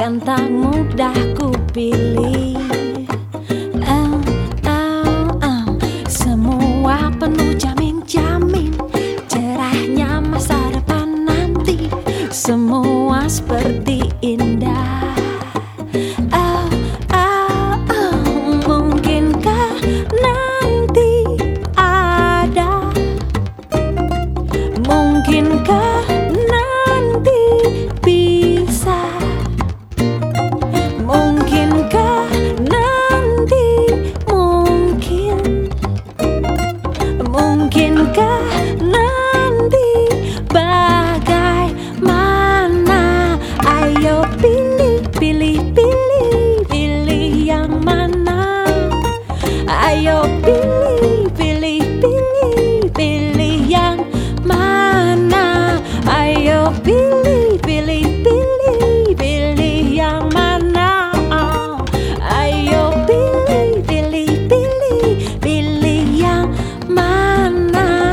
kan tak mudah ku pilih. Semua penuh jamin-jamin cerahnya masa depan nanti. Semua seperti indah. Mungkinkah nanti ada? Mungkinkah nanti bisa? Mungkinkah nanti mungkin? Mungkinkah nanti bagaimana? Ayo pilih, pilih, pilih, pilih yang mana? Ayo pilih, pilih, pilih, pilih yang mana? Ayo pilih, pilih, pilih, pilih yang mana? Ayo pilih, pilih, pilih, pilih yang mana?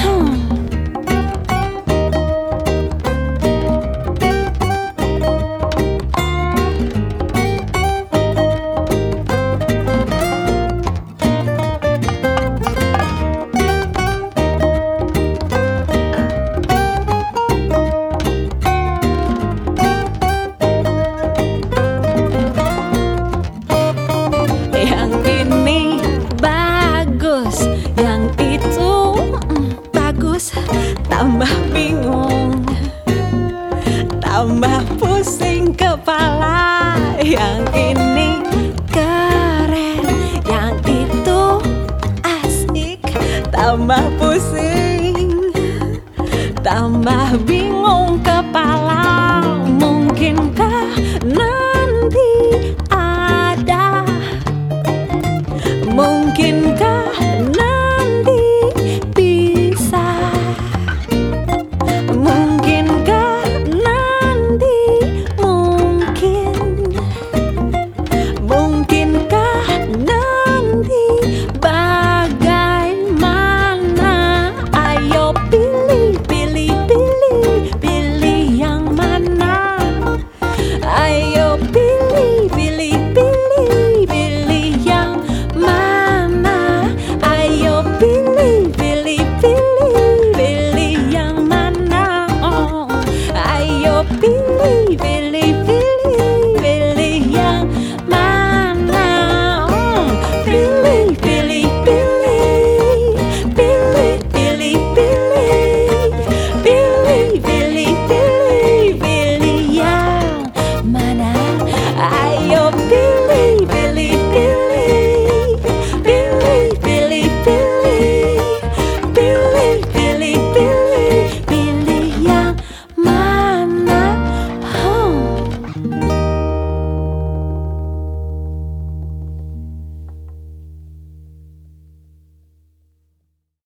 Yang ini bagus, yang itu bagus. Tambah bingung, tambah pusing kepala. Yang ini keren, yang itu asik. Tambah pusing, tambah bingung kepala. Mungkinkah nanti ada? Mungkinkah nanti bisa? Mungkinkah nanti mungkin? Mungkinkah nanti bagaimana? Ayo pilih, pilih, pilih, pilih yang mana? Ayo pilih, pilih, pilih, pilih yang mana? Ayo pilih, pilih, pilih, pilih yang mana? Ayo pilih, pilih, pilih.